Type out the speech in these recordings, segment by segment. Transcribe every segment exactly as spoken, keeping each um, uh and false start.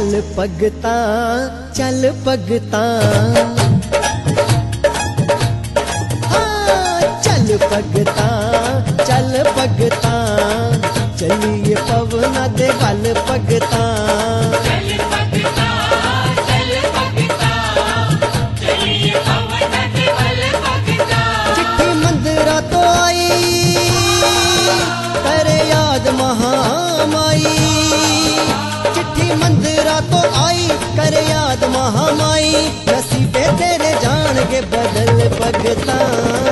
चल भगता चल भगता हाँ, चल भगता चल भगता चलिए पवना दे वल भगता चिट्ठी मंदिरा तो आई करे याद महामाई चिट्ठी मंदिरा तो आई करे याद महामाई नसीबे तेरे जान के बदल भगता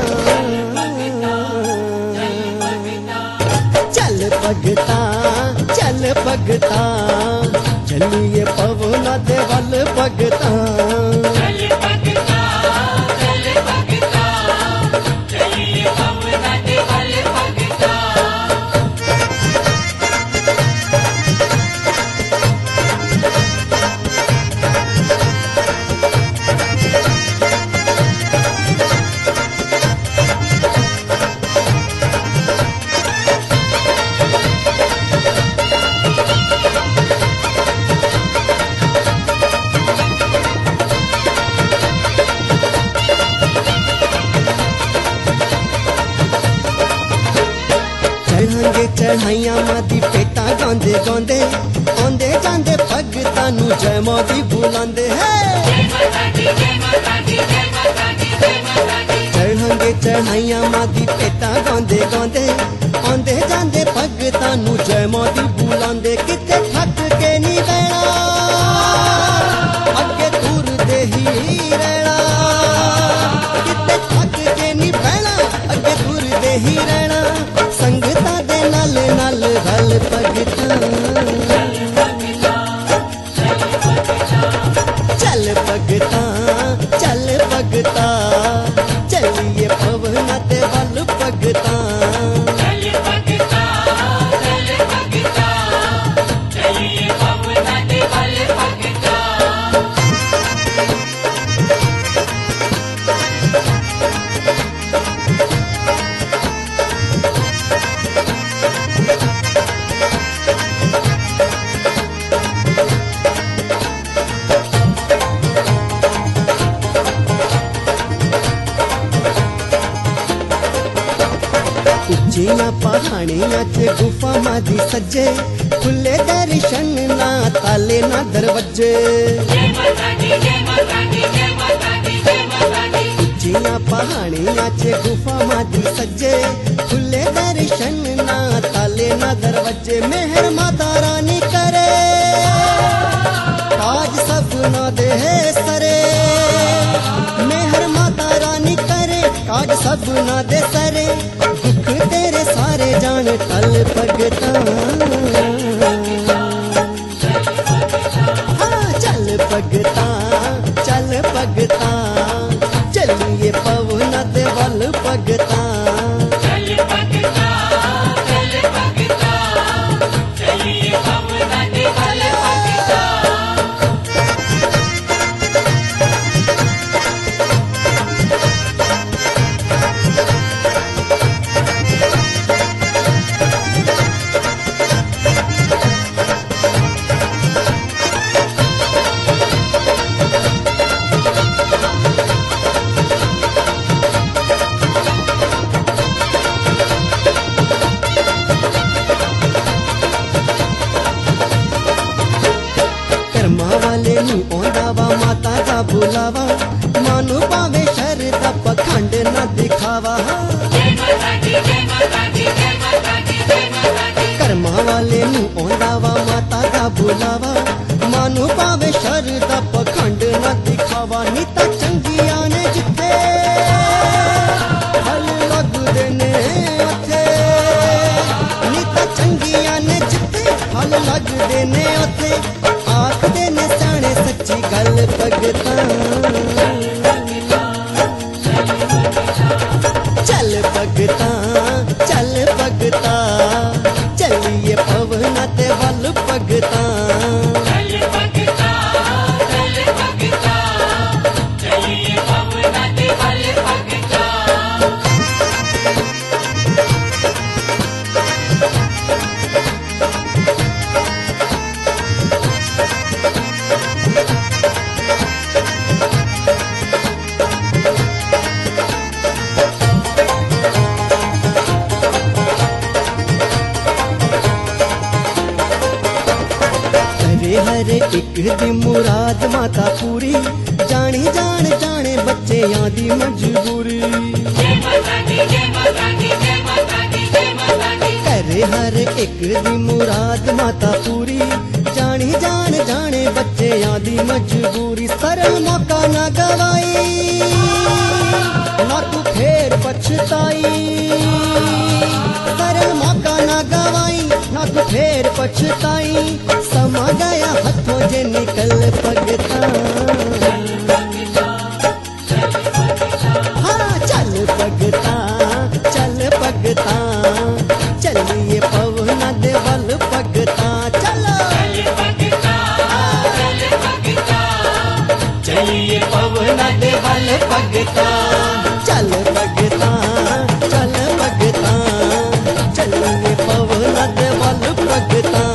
चल भगता चल भगता चलिए पवना दे वल भगता चढ़ांगे चढ़ाइया मादी पेटा गांदे गांदे आंदे जांदे भगता नू जय मादी बुलांदे है चढ़ांगे चढ़ाइया मादी पेटा गांदे गांदे आंदे जांदे भगता नू जय मादी बुलांदे किते थक के नी बैणा अगे दूर दे ही रहना किते थक के नी बैणा अगे दूर दे ही रहना संगता दे नाल नाल रल भगता चल भगता चल भगता चलिए पवना ते वल भगता उच्चिया पहाड़ियां च गुफा मादी सज्जे खुले दर्शन ना ताले ना दरवाजे उच्चिया पहाड़ियां च गुफा मादी सज्जे खुले दर्शन ना ताले ना दरवाजे मेहर माता रानी करे आज सपना दे सरे मेहर माता रानी करे आज सपना दे सरे दुख तेरे सारे जान टल भगता हाँ चल भगता चल भगता चलिए पवना दे वल भगता माता का बुलावा मानो पावे शरदा पखंड न दिखावा कर्मा वाले नू आंदा वा माता का बुलावा मानो पावे शरदा पखंड न दिखावा नीता चंगिया ने जिथे फल लगदे ने उथे नीता चंगिया ने जिथे फल लगदे ने उथे आखदे ने साणे सच्ची गल भगता चल भगता चल भगता चलिए पवना ते वल भगता करे हर एक दी मुराद माता पूरी, जानी जान जाने बच्चे आदि मजबूरी। करे हर एक दी मुराद माता पूरी, जानी जान जाने बच्चे आदि मजबूरी। सरल मौका ना गवाई, ना तू फेर पछताई। सरल मौका ना गवाई, ना तू फेर पछताई। समा गया हाथों जे निकल पगता। हाँ चल पगता, चल पगता, चलिए पवना दे बल पगता। चलो चलिए पवना दे बल पगता। चल पगता, चल पगता, चलिए पवना दे बल पगता।